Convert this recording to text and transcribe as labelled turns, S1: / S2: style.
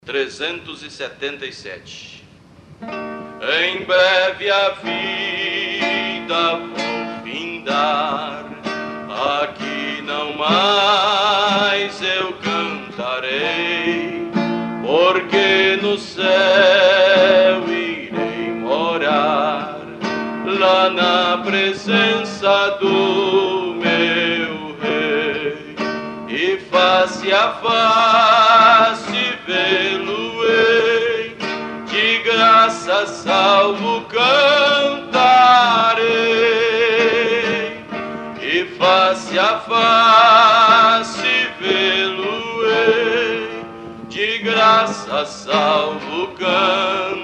S1: 377. Em breve a vida vou findar, aqui não mais eu cantarei, porque no céu irei morar, lá na presença do meu Rei, e face a face vê-lo-ei, de graça salvo cantarei, e face a face vê-lo-ei, de graça salvo cantarei.